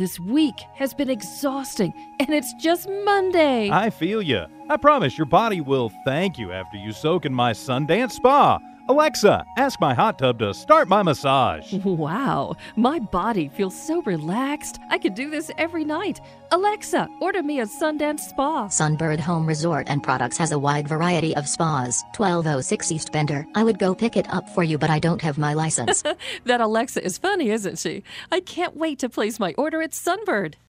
This week has been exhausting, and it's just Monday. I feel ya. I promise your body will thank you after you soak in my Sundance Spa. Alexa, ask my hot tub to start my massage. Wow, my body feels so relaxed. I could do this every night. Alexa, order me a Sundance Spa. Sunbird Home Resort and Products has a wide variety of spas. 1206 East Bender. I would go pick it up for you, but I don't have my license. That Alexa is funny, isn't she? I can't wait to place my order at Sunbird.